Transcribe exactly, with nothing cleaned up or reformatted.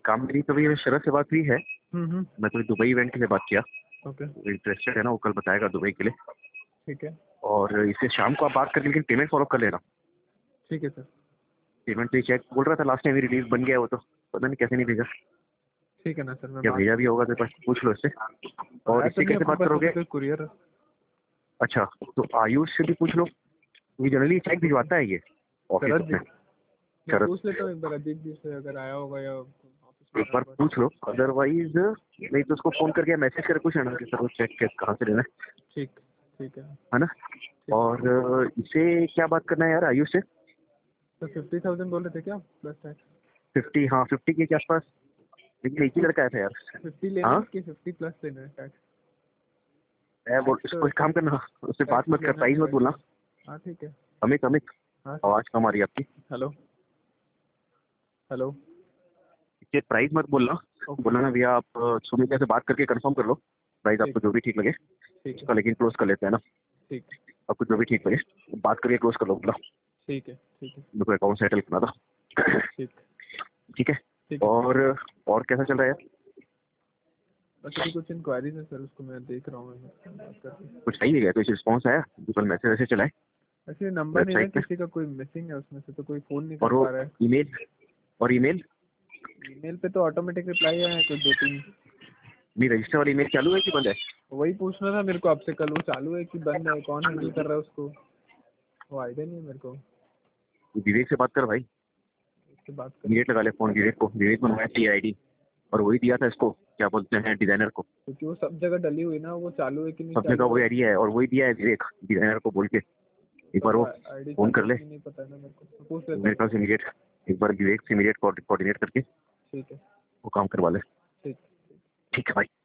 काम मेरी तो भैया शरद से बात हुई है। हम्म हम्म, मैं तो दुबई इवेंट के लिए बात किया। ओके इंटरेस्टेड है ना, वो कल बताएगा दुबई के लिए। ठीक है और इससे शाम को आप बात कर, लेकिन पेमेंट फॉलो कर लेना। ठीक है सर। पेमेंट तो चेक बोल रहा था लास्ट टाइम, रिलीज बन गया है वो, तो पता नहीं कैसे नहीं भेजा। ठीक है ना सर, मैं क्या बात भेजा भी करता होगा तो बस पूछ लो इससे। हूँ। और आया तो इससे नहीं कैसे अपने बात पास करोगे? अभी कोई कुरियर? अच्छा, तो आयुष से भी पूछ लो, ये जनरली चेक भिजवाता है ये ऑफिस शरद जी, में। मैं शरद, पूछ लेता हूँ एक बार अजीत जी से, अगर आया होगा या ऑफिस में एक आया बार होगा। पूछ लो, अदरवाइज नहीं तो उसको फोन करके मैसेज कर पूछ लेना कि सर वो चेक कहाँ से लेना है ठीक ठीक है है ना। ठीक। और इसे क्या बात करना है यार आयुष से? तो फिफ्टी थाउजेंड बोल रहे थे क्या प्लस टैक्स? फिफ्टी, हाँ फिफ्टी के आसपास, लेकिन एक ही लड़का आया था यार। फिफ्टी लेना हाँ, है कि फिफ्टी प्लस लेना है टैक्स? मैं बोल, टैक्स इसको तो एक काम करना, उससे बात टैक्स तो मत कर, लेना प्राइस नहीं मत बोलना। वैसे। हाँ ठीक है। अमित, अमित, हाँ सर। आवाज कम आ रही है आपकी। Hello hello. ये प्राइस मत बोलना। ओके बोलना ना भैया आप अ, सुमिता से बात करके कंफर्म कर लो, प्राइस आपको ठीक जो भी ठीक लगे ठीक है उसका, लेकिन क्लोज कर लेते हैं ना। ठीक आपको जो भी ठीक लगे बात करके क्लोज कर लो, बोला ठीक है ठीक है मेरे को अकाउंट सेटल करना था। ठीक ठीक है। ठीक है सर। और और कैसा चल रहा है यार? बस अभी कुछ इंक्वायरीज है सर, उसको मैं देख रहा हूँ, मैं बात करके। कुछ आई है क्या, कुछ रिस्पॉन्स आया? गूगल मैसेज वैसे चलाए ऐसे नंबर नहीं ना वेबसाइट पे? किसी का, कोई मिसिंग है उसमें से, तो कोई फ़ोन नहीं कर और वो पा रहा है। ईमेल, और ईमेल ईमेल पे तो ऑटोमेटिक रिप्लाई आया है कुछ दो तीन। नहीं, रजिस्टर वाली ईमेल चालू है कि बंद है? वही पूछना था मेरे को आपसे कल, वो चालू है कि बंद है, कौन हैंडल कर रहा है उसको, वो आइडिया नहीं है मेरे को। विवेक से बात कर भाई, उससे बात कर विवेक लेता लगा हूँ। ले फोन, विवेक को। विवेक बनवाया थी आईडी, और वही दिया था इसको, क्या बोलते हैं, डिजाइनर को। क्योंकि वो सब जगह डली हुई ना, वो चालू है कि नहीं सब जगह चालू है। वही आईडिया है, और वही दिया है विवेक डिजाइनर को बोल के। एक उसका बार तो वो आईडी फोन चालू कर है ले, कि नहीं पता है ना मेरे को, तो पूछ लेता मेरे हूँ ख्याल से उससे। इमीडिएट, एक बार विवेक से इमीडिएट कोऑर्डिनेट करके ठीक है वो काम करवा ले। ठीक। ठीक है भाई।